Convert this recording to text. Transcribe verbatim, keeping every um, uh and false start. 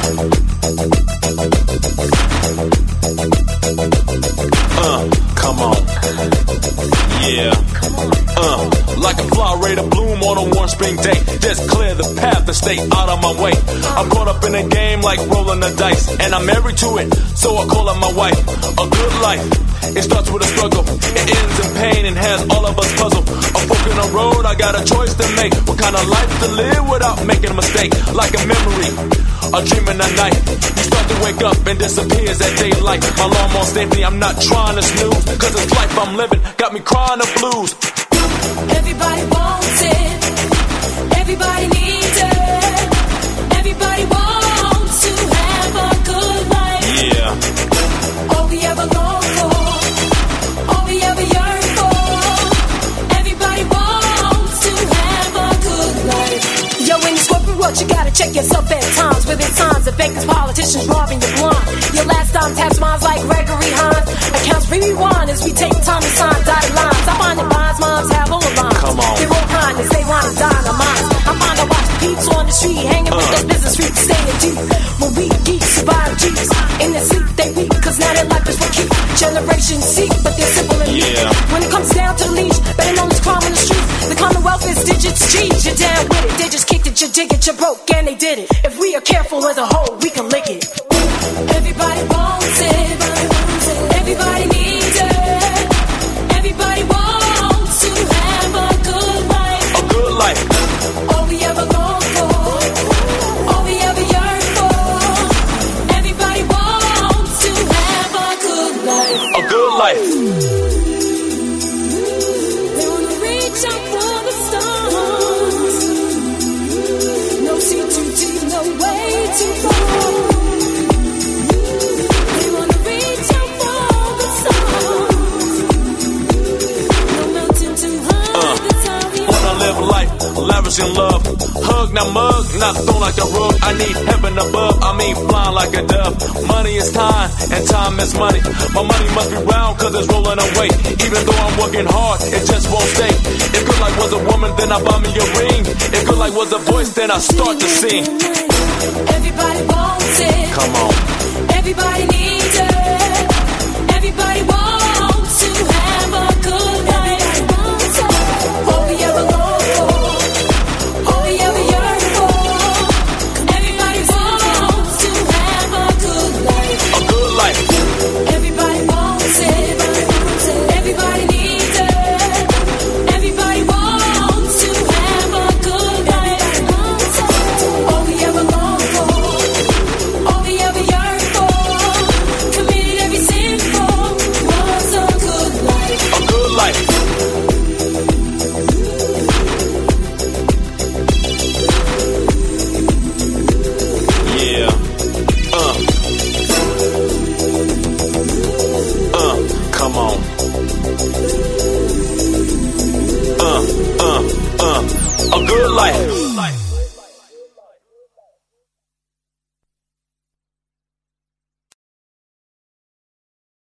Uh, come on. Yeah. Uh, like a flower ready to bloom on a warm spring day. Just clear the path and stay out of my way. I'm caught up in a game like rolling the dice, and I'm married to it, so I call her my wife. A good life, it starts with a struggle. It ends in pain and has all of us puzzled. A fork in the road, I got a choice to make. What kind of life to live without making a mistake? Like a memory, a dream in the night. You start to wake up and disappears at daylight. My alarm on safety, I'm not trying to snooze, cause this life I'm living got me crying the blues. Everybody wants it, everybody needs it, everybody wants to have a good life. Yeah. All we ever long for, all we ever yearn for, everybody wants to have a good life. Yo, in this corporate world, you gotta check yourself at times. With its times, the bankers, politicians robbing you blind. Your last time tax minds like Gregory Hines. Accounts rewind as we take time to sign dotted lines. I find that bonds moms have all the lines. Come on. They roll kindness, they wanna dynamite. I find I watch peeps on the street hanging uh. with their business streets staying deep. When we geeks survive G's in the sleep they weak, cause now their life is what keep generations seek, but they're simple and meek. Yeah. When it comes down to the leash, better known as crime on the street. The Commonwealth is digits G's, you're down with it. They just kicked it, you dig it, you broke, and they did it. If we are careful as a whole, we can lick it. Everybody wants it, everybody needs it, everybody wants to have a good life. A good life. All we ever long for, all we ever yearn for, everybody wants to have a good life. A good life. They wanna reach out for the stars. No sea too deep, no way too far. They wanna reach out for the stars. No mountain too high, Uh. that's how we Wanna live life, lavish in love. Hug, not mug, not thrown like a rug. I need heaven above, I mean flying like a dove. Money is time, and time is money. My money must be round, cause it's rolling away. Even though I'm working hard, it just won't stay. If good life was a woman, then I buy me a ring. If good life was a voice, then I start to sing. Everybody wants it. Come on. Everybody needs it. Everybody wants to have a good life. All we ever long for, all we ever yearn for. Everybody wants to have a good life. A good life. Everybody wants it. Everybody needs it. Everybody wants to have a good life. All we ever long for, all we ever yearn for. Committed every sin for was a good life. A good life. Yeah. Uh. Uh. Come on. Uh. Uh. Uh. A good life.